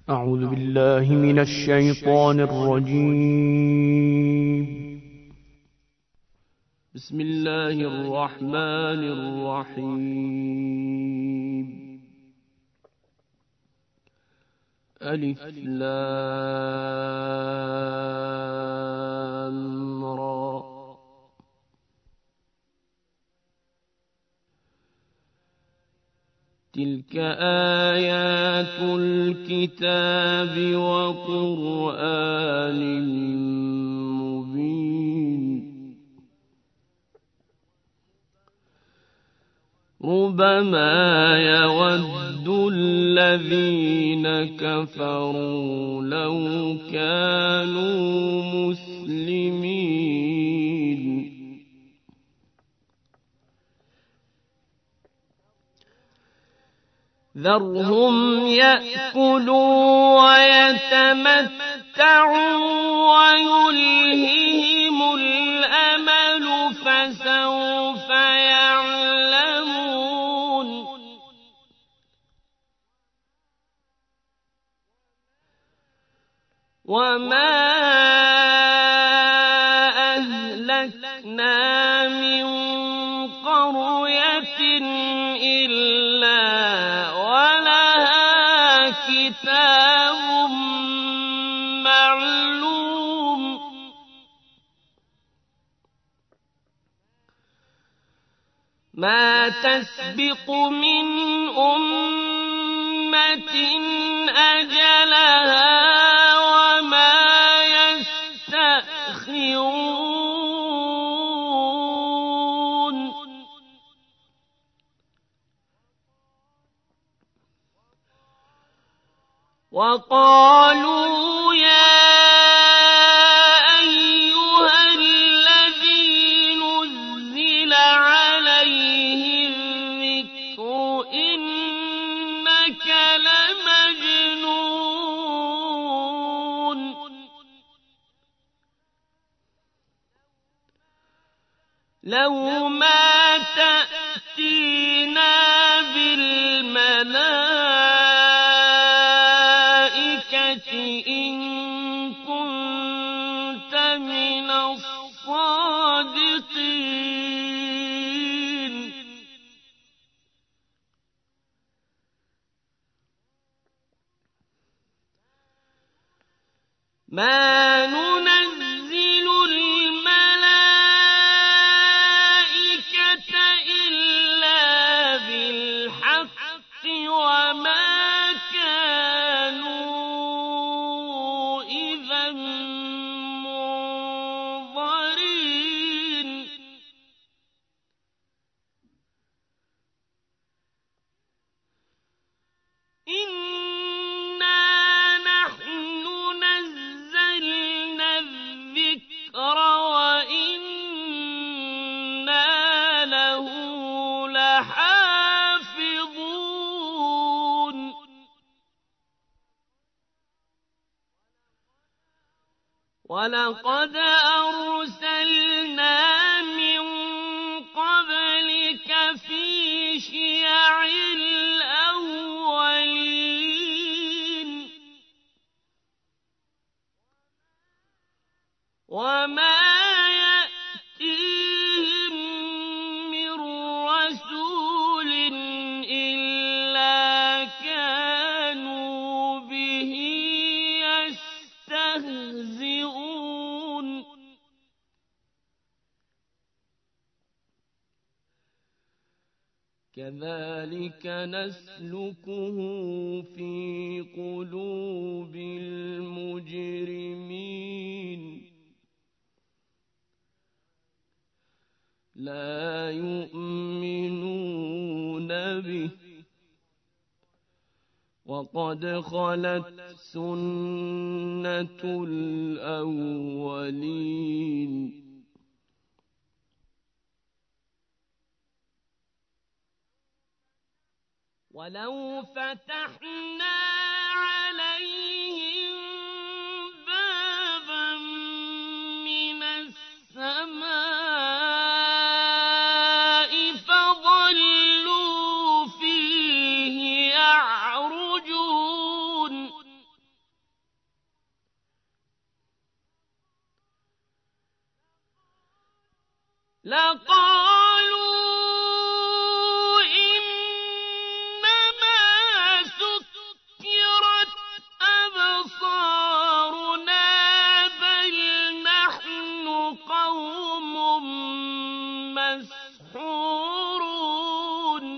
أعوذ بالله من الشيطان الرجيم. بسم الله الرحمن الرحيم. ألف لام را. تلك آيات الكتاب وقرآن مبين. ربما يود الذين كفروا لو كانوا مسلمين. ذرهم يأكلوا ويتمتعوا ويلههم الأمل فسوف يعلمون. وما أهلكنا من قرية إلا ولها كتاب معلوم. ما تسبق من أمة أجلها وما يستأخرون. وقالوا يا أيها الذي نزل عليه الذكر إنك لمجنون. لو ما تأتينا بالملائكة إن كنت من الصادقين. ما ننزل الملائكة إلا بالحق وما كانوا إذا منظرين. إنا نحن نزلنا الذكر وإنا له لحافظون. ولقد أرسلنا من قبلك في شيع الأولين. وما يأتيهم من رسول إلا كانوا به يستهزئون. كذلك نسلكه في قلوب المجرمين. لا يؤمنون به وقد خلت سنة الأولين. ولو فتحنا عليهم بابا من السماء فظلوا فيه يعرجون لقالوا إنما سكرت أبصارنا بل نحن قوم مسحورون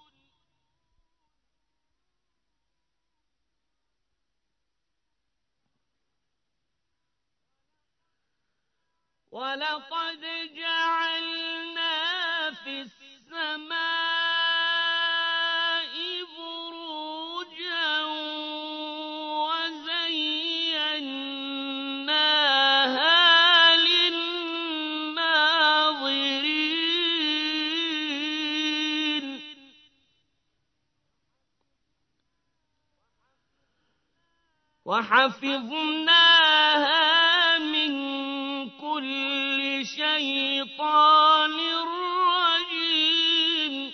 ولقد جعلنا في السماء بروجا وزيناها للناظرين وحفظناها من كل شيطان رجيم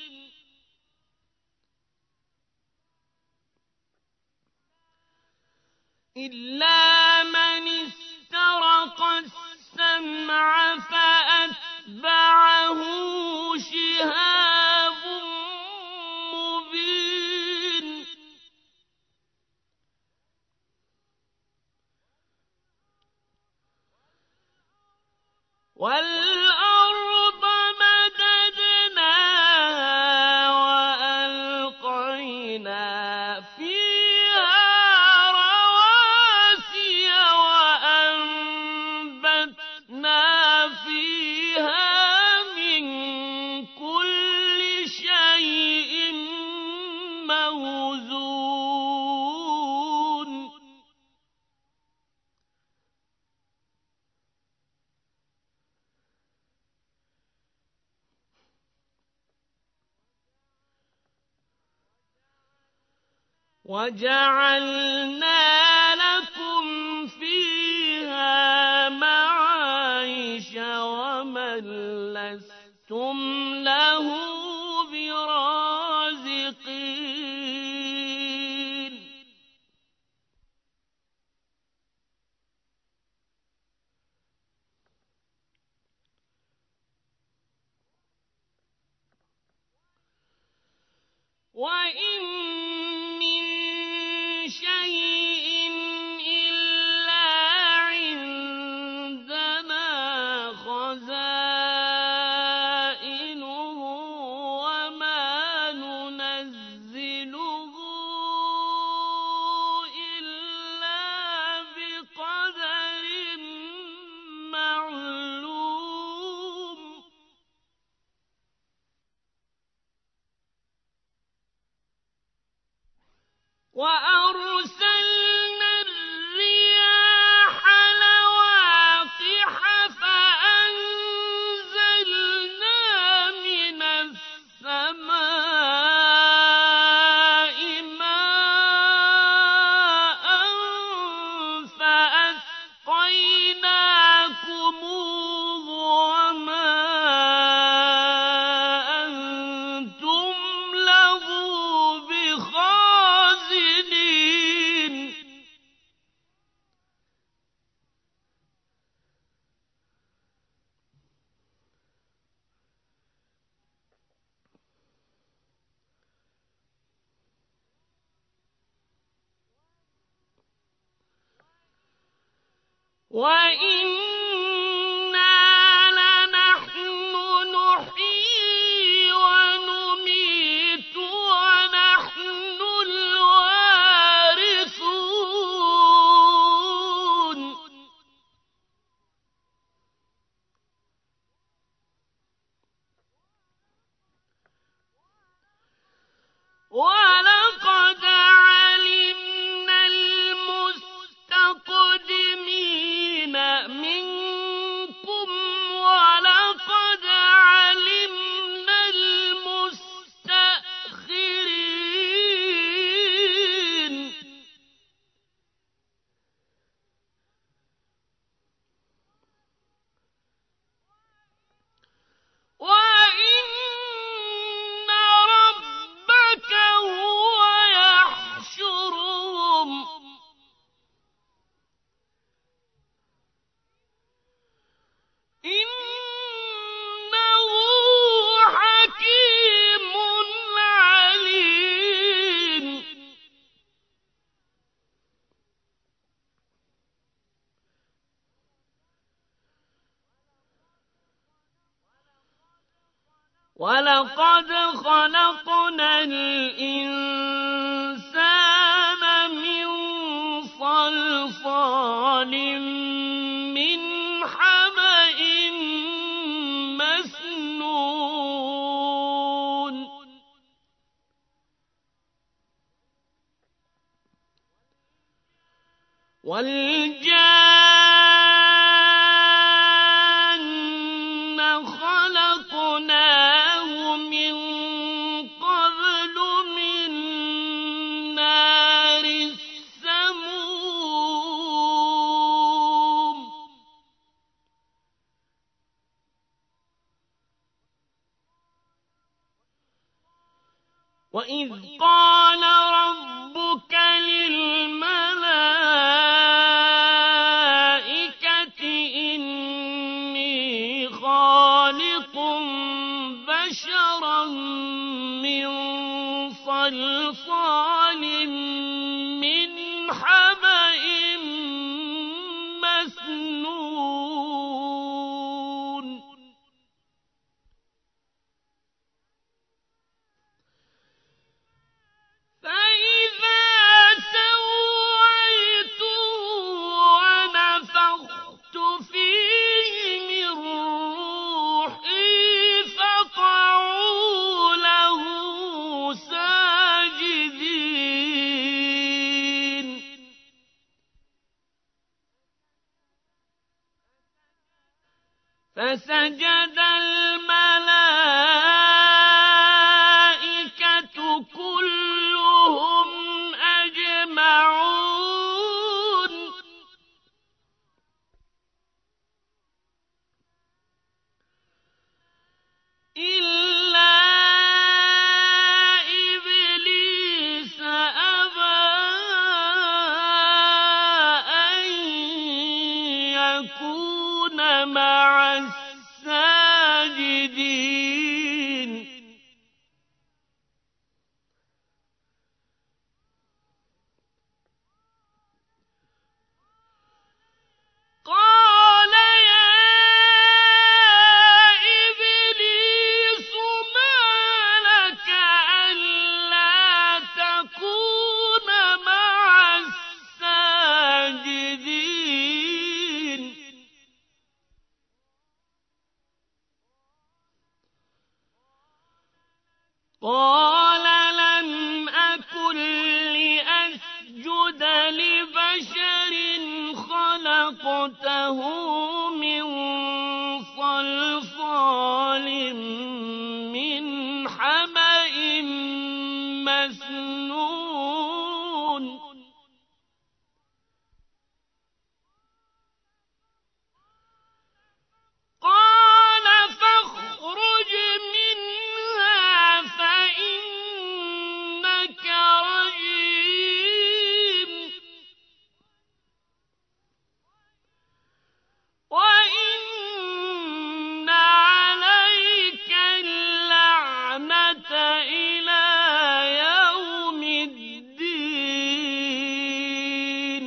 إلا من استرق السمع فأتبعه شهاب مبين والأرض مددناها وألقينا فيها رواسي وأنبتنا فيها من كل شيء موزون وجعلنا لكم فيها معايش ومن لستم له برازقين وإن من شيء إلا عندنا خزائنه وما ننزله إلا بقدر معلوم وأرسلنا الرياح لواقح فأنزلنا من السماء ماء فأسقيناكموه وما أنتم له بخازنين وإنا لنحن نحيي ونميت ونحن الوارثون ولقد علمنا المستقدمين من وَلَقَدْ خَلَقْنَا الْإِنسَانَ مِنْ صَلْصَالٍ مِنْ حَمَإٍ مَسْنُونٍ وَالْجَانَّ خَلَقْنَاهُ مِنْ قَبْلُ مِنْ نَارِ السَّمُومِ وَإِذْ قَالَ رَبُّكَ لِلْمَلَائِكَةِ إِنِّي خَالِقٌ بَشَرًا مِّن صَلْصَالٍ مِّنْ حَمَإٍ مَّسْنُونٍ فَإِذَا سَوَّيْتُهُ وَنَفَخْتُ فِيهِ مِن رُّوحِي فَقَعُوا لَهُ سَاجِدِينَ فَسَجَدَ الْمَلَائِكَةُ كُلُّهُمْ أَجْمَعُونَ إِلَّا إِبْلِيسَ أَبَىٰ أَن يَكُونَ مَعَ السَّاجِدِينَ قَالَ يَا إِبْلِيسُ مَا لَكَ أَلَّا تَكُونَ مَعَ السَّاجِدِينَ قَالَ لَمْ أَكُن لِّأَسْجُدَ لِبَشَرٍ خَلَقْتَهُ مِن صَلْصَالٍ مِّنْ حَمَإٍ مَّسْنُونٍ قَالَ فَاخْرُجْ مِنْهَا فَإِنَّكَ رَجِيمٌ وَإِنَّ عَلَيْكَ اللَّعْنَةَ إِلَىٰ يَوْمِ الدِّينِ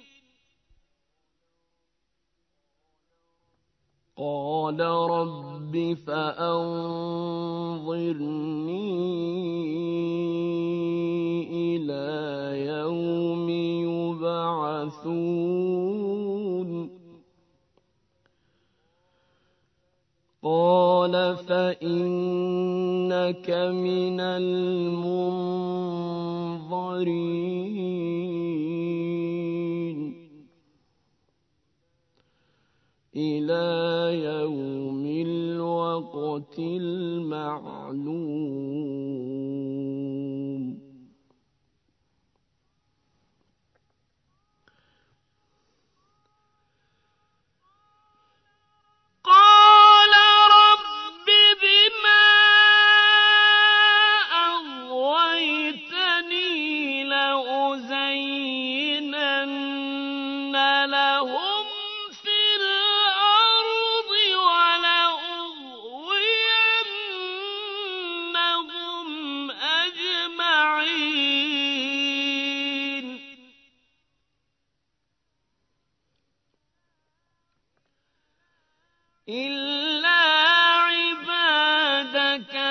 قَالَ رَبِّ فَأَنظِرْنِي إِلَىٰ يَوْمِ يُبْعَثُونَ قَالَ فَإِنَّكَ مِنَ الْمُنظَرِينَ إِلَىٰ يَوْمِ الْوَقْتِ الْمَعْلُومِ قَالَ رَبِّ بِمَا أَغْوَيْتَنِي لَأُزَيِّنَنَّ لَهُمْ فِي الْأَرْضِ وَلَأُغْوِيَنَّهُمْ أَجْمَعِينَ إِلَّا عِبَادَكَ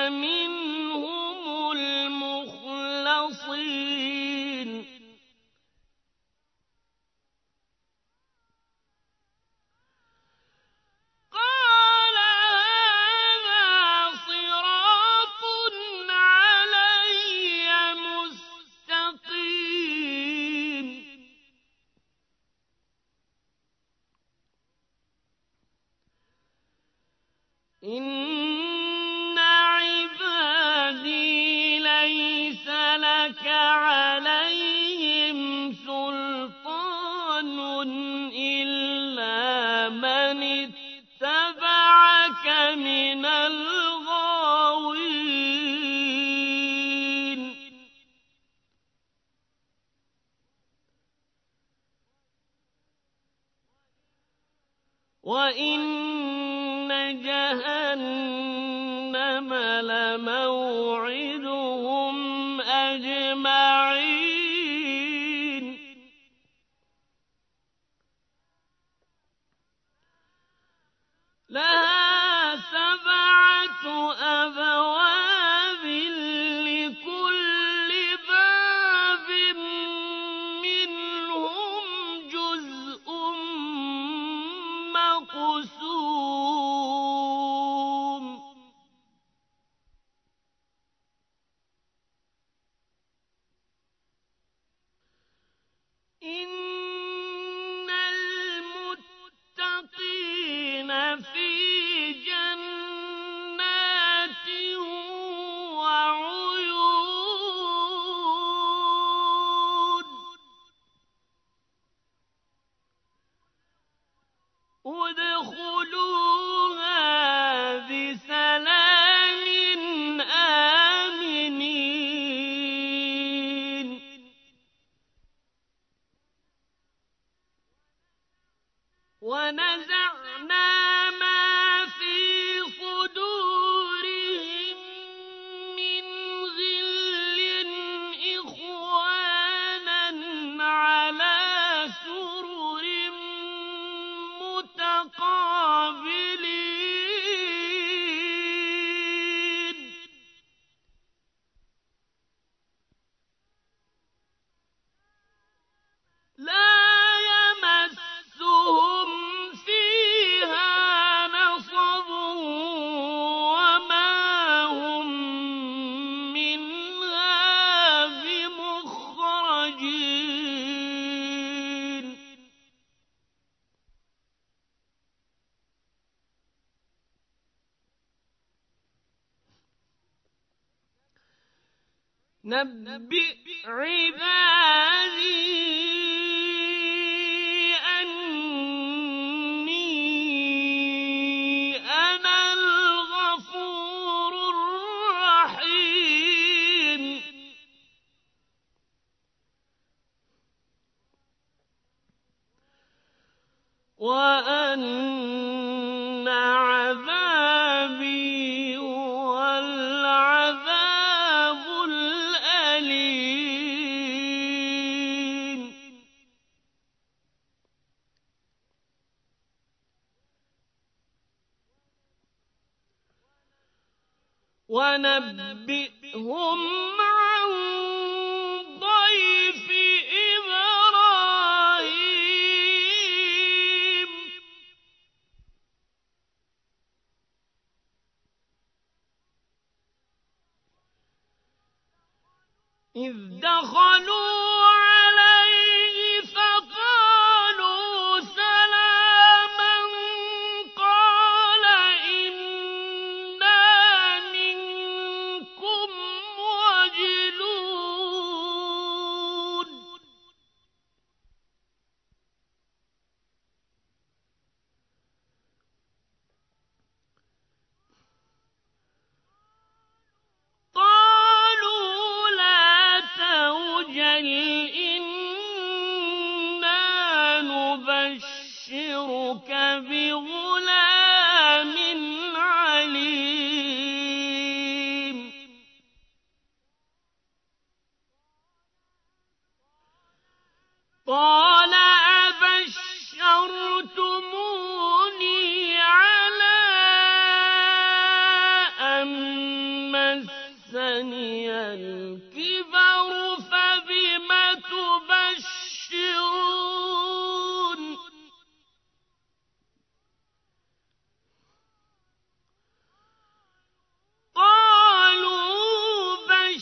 إن عبادي ليس لك عليهم سلطان إلا من اتبعك من الغاوين وإن جهنم لموعدهم أجمعين لها 7 أبواب لكل باب منهم جزء مقسوم إن المتقين في جنات وعيون ادخلوها بسلام آمنين ونزعنا ما في صدورهم من غل إخوانا على سرر متقابلين لا يمسهم فيها نصب وما هم منها بمخرجين نبئ عبادي أني أنا الغفور الرحيم وأن عذابي هو العذاب الأليم ونبئهم عن ضيف إبراهيم إذ دخلوا عليه فقالوا سلاما قال إنا منكم وجلون قالوا لا توجل إنا نبشرك بغلام عليم قال أبشرتموني على أن مسني الكبر فبم تبشرون قالوا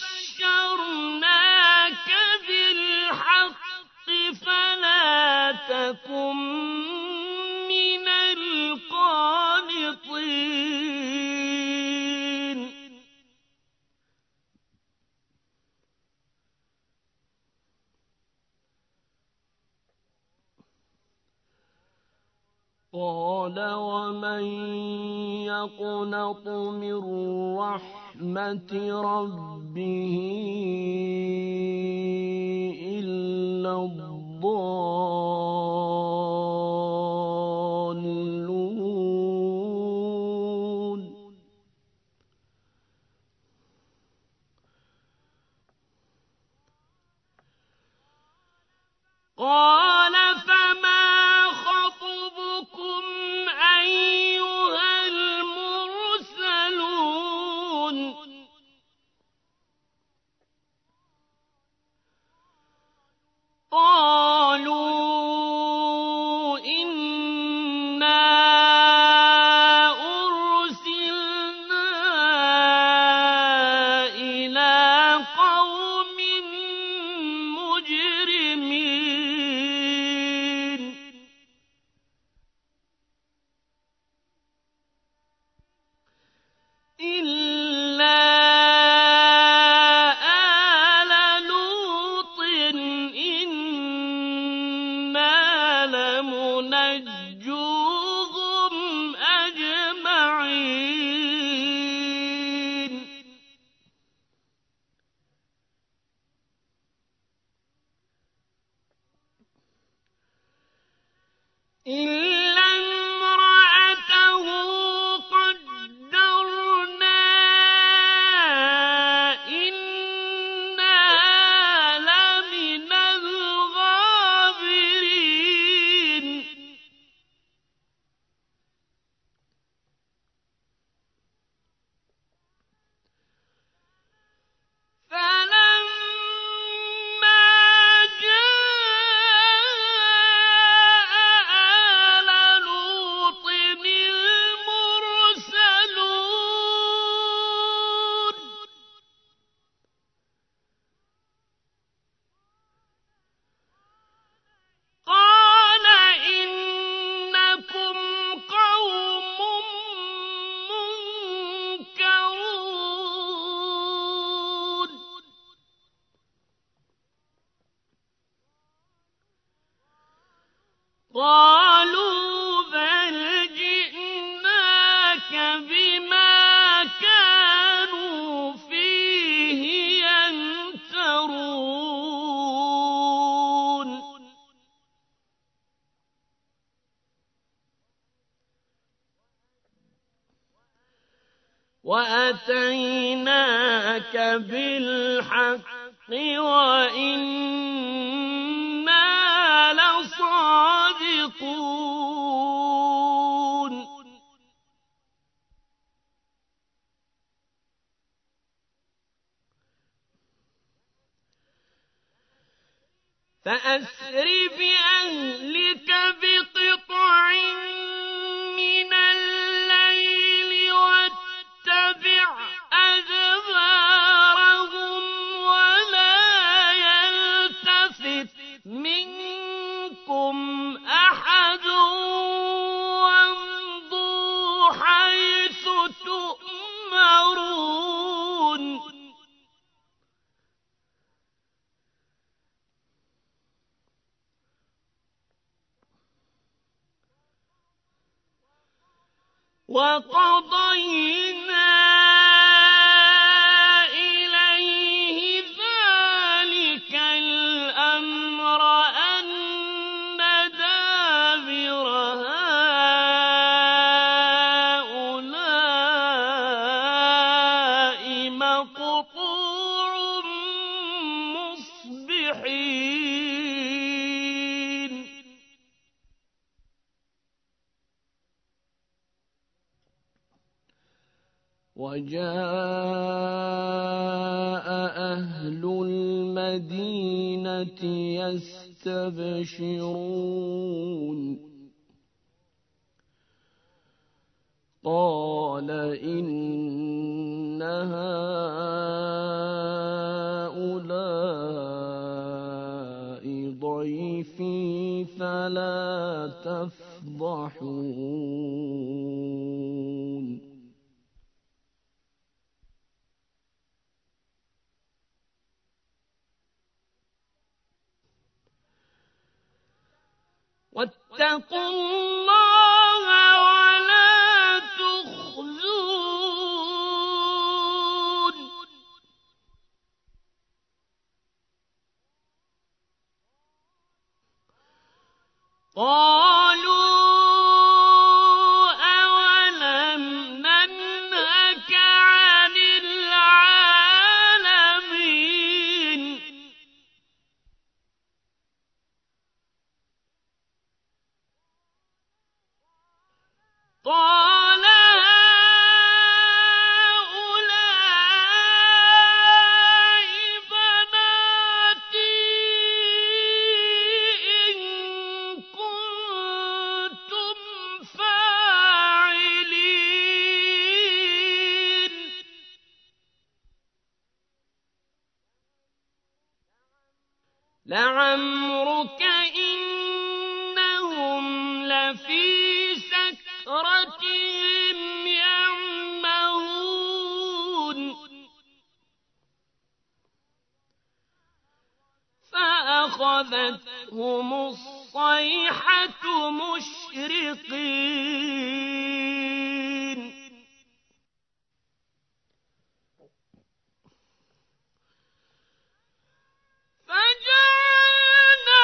بشرناك بالحق فلا تكن من القانطين الطين قال ومن يقنط من رحمة ربه إلا الضالون قال فما خطبكم أيها المرسلون قالوا إنا أرسلنا إلى قوم مجرمين إلا آل لوط إنا لمنجوهم أجمعين إلا امرأته قدرنا إنها لمن الغابرين فلما جاء آل لوط المرسلون قال إنكم قوم منكرون قالوا بل جئناك بما كانوا فيه يمترون وأتيناك بالحق وإنا لصادقون فأسر بأهلك بقطع من الليل واتبع أدبارهم ولا يلتفت منكم أحد وامضوا حيث تؤمرون وقضينا إليه ذلك الأمر أن دابر هؤلاء مقطوع مصبحين وجاء أهل المدينة يستبشرون قال إن هؤلاء ضيفي فلا تفضحون واتقوا الله ولا تخزون قالوا أولم ننهك عن العالمين قال هؤلاء بناتي إن كنتم فاعلين لعمرك إنهم لفي سكرتهم يعمهون فأخذتهم الصيحة مشرقين فجعلنا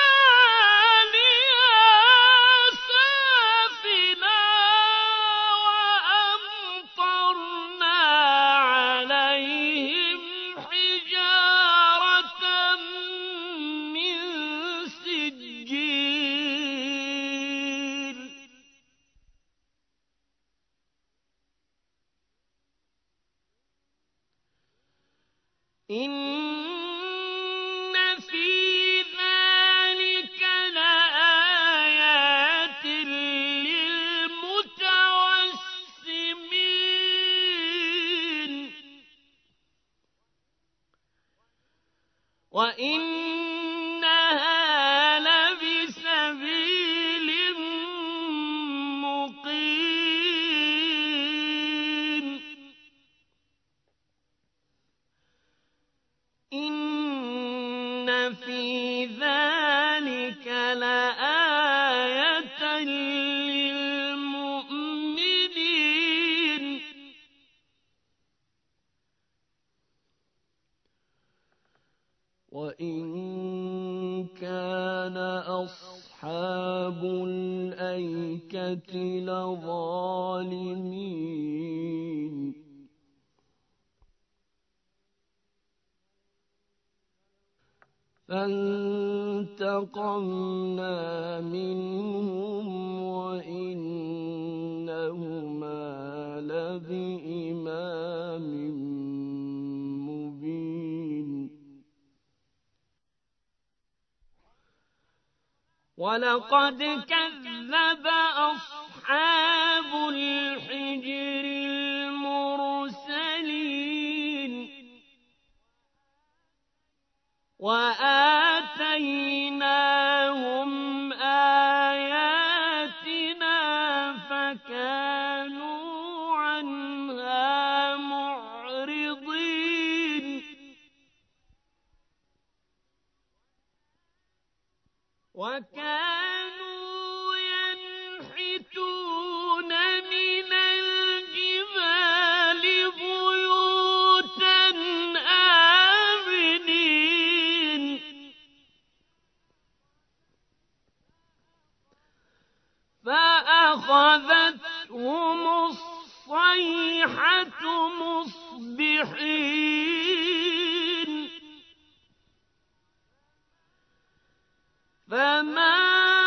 عاليها سافلها وأمطرنا عليهم حجارة من سجيل إن في ذلك لآيات للمتوسمين وإنها لبسبيل مقيم إن في ذلك لآية للمؤمنين وإن كان أصحاب الأيكة لظالمين فانتقمنا منهم وإنهما لبإمام مبين ولقد كذب أصحاب الحجر المرسلين وآتيناهم آياتنا فكانوا عنها معرضين وكانوا ينحتون من الجبال بيوتا آمنين فأخذتهم الصيحة مصبحين فما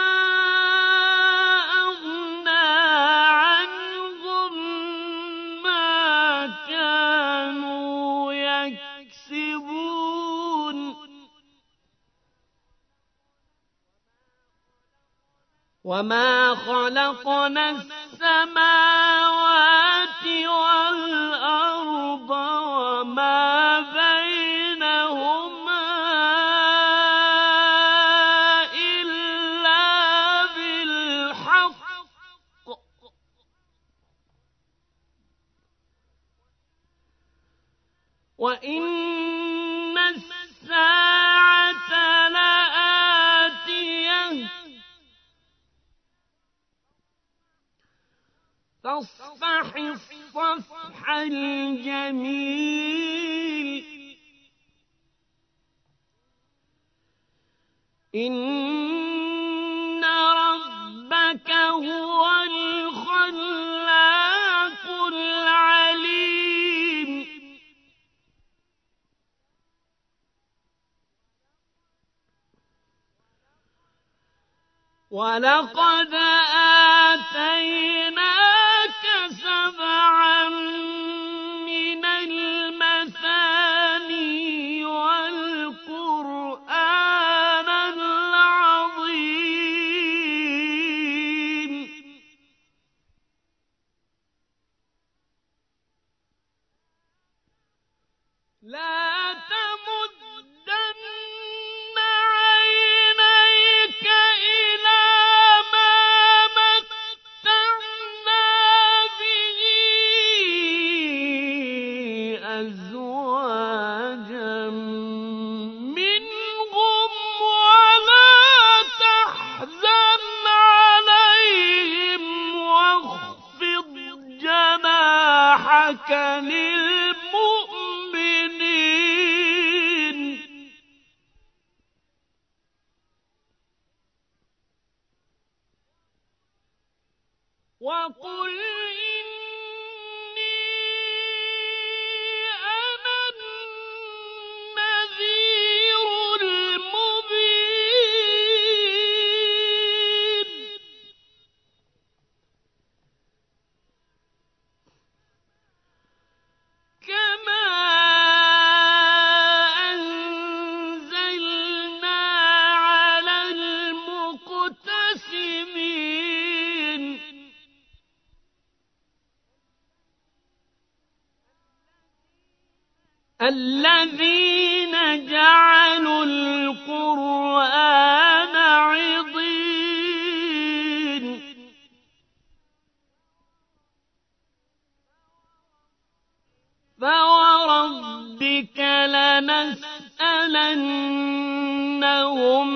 أغنى عنهم ما كانوا يكسبون وما خلقنا السماوات والأرض وما بينهما إلا بالحق وإن الساعة لآتية فاصفح الصفح الجميل إن ربك هو الخلاق العليم ولقد آتيناك 7 من المثاني والقرآن العظيم لا تمدن عينيك إلى ما متعنا به أزواجا منهم ولا تحزن عليهم واخفض جناحك للمؤمنين وقل إني أنا النذير المبين كما أنزلنا على المقتسمين الذين جعلوا القرآن عضين فوربك لنسألنهم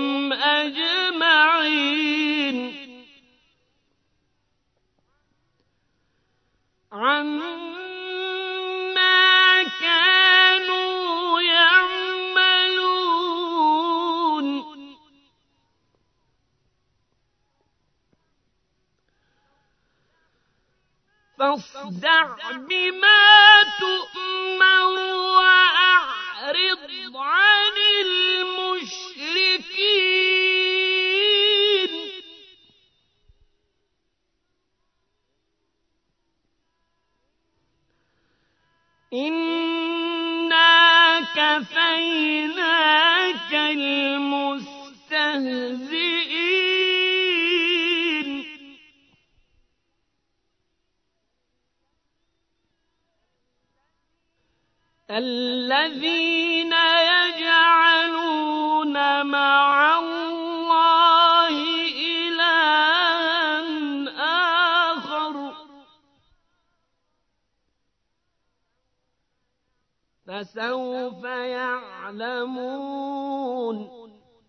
أجمعين عما كانوا يعملون فاصدع بما تؤمر وأعرض عن المشركين إنا كفيناك المستهزئين الذين يجعلون مع الله إلها آخر فسوف يعلمون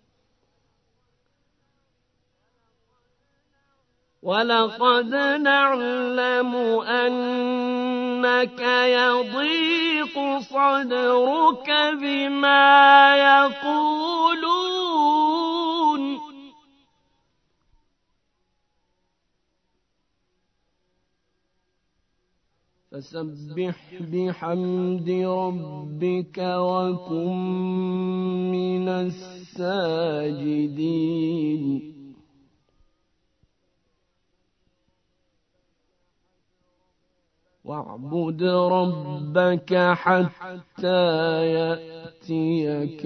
ولقد نعلم أنك يضيق صدرك بما يقولون فسبح بحمد ربك وكن من الساجدين واعبد ربك حتى يأتيك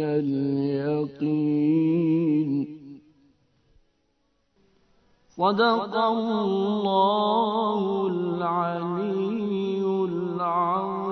اليقين صدق الله العلي العظيم